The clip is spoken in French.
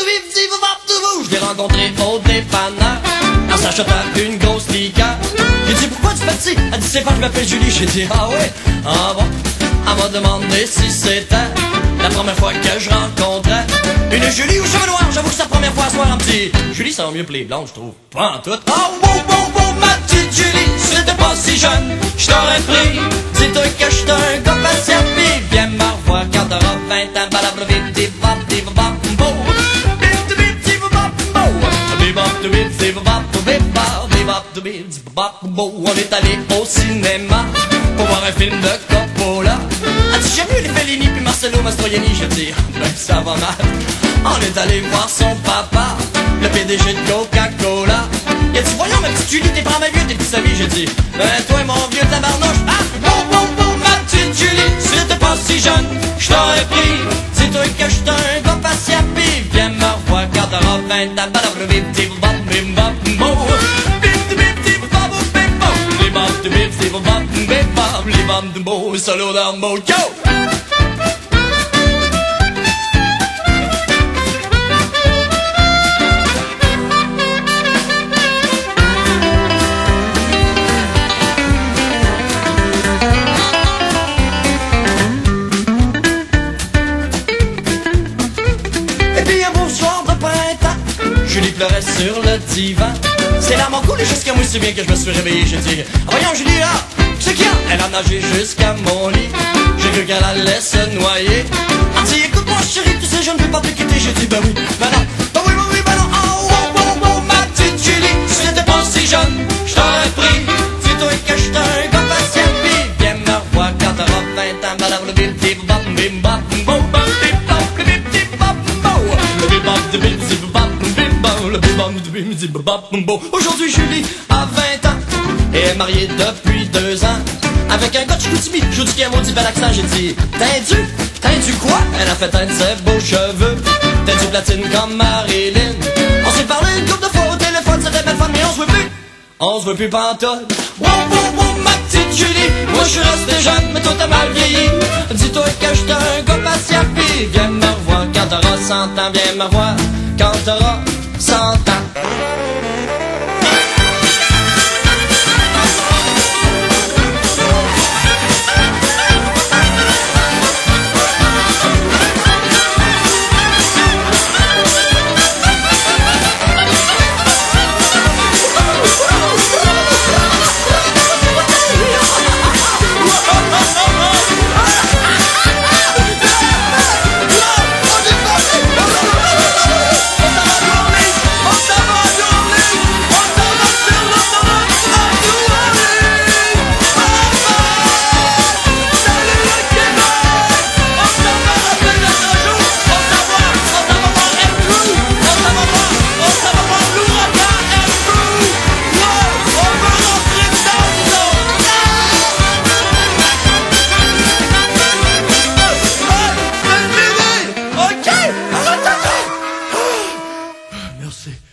Je l'ai rencontré au dépanneur en s'achetant une grosse liqueur. J'ai dit pourquoi tu fais ci? Elle dit c'est pas, je m'appelle Julie. J'ai dit ah ouais, ah bon. Elle m'a demandé si c'était la première fois que je rencontrais une Julie aux cheveux noirs. J'avoue que c'est la première fois à soir un petit Julie, ça va mieux que les blondes, je trouve. Pas en tout. Oh wow, ma petite Julie, si t'étais pas si jeune, je t'aurais pris. Dis-toi que j'étais un gars patient, pis viens me revoir quand t'auras 20 ans. On est allé au cinéma pour voir un film de Coppola. Elle dit j'aime mieux les Fellini puis Marcello Mastroianni. J'ai dit ben ça va mal. On est allé voir son papa, le PDG de Coca-Cola. Il a dit voyons ma petite Julie, t'es pas ma vieux, t'es plus sa vie. J'ai dit ben toi mon vieux tabarnouche. Ah bon ma petite Julie, si t'étais pas si jeune, je t'aurais pris. Dis-toi que j'étais un gars patient pis viens me revoir quand t'auras 20 ans. Solo down mode, go! Et puis un beau soir de printemps, Julie pleurait sur le divan. C'est là mon coulé jusqu'à moi, c'est bien que je me suis réveillé. J'ai dit, voyons Julie, là! C'est qu'il y a? Elle a nagé jusqu'à mon lit. J'ai cru qu'elle allait se noyer. Elle dit écoute mon chéri, tu sais je ne veux pas te quitter. J'ai dit ben oui, ben non, ben oui, ben non. Oh, ma petite Julie, si j'étais pas si jeune, je t'aurais pris. Dis-toi que j'étais un gars patient, pis viens me revoir quand t'auras 20 ans. Aujourd'hui Julie a 20 ans et est mariée depuis 2 ans avec un gars de Chicoutimi. Je vous dis qu'il a un maudit bel accent. J'ai dit t'as du quoi? Elle a fait teindre ses beaux cheveux, t'as du platine comme Marilyn. On s'est parlé une couple de fois au téléphone, c'était belle fun, mais on se veut plus pantoute. Wow, ma petite Julie, moi je suis resté jeune, mais toi t'as mal vieilli. Dis-toi que j'étais un gars patient, pis viens me revoir quand t'auras 100 ans. Viens me revoir quand t'auras 100 ans. Merci.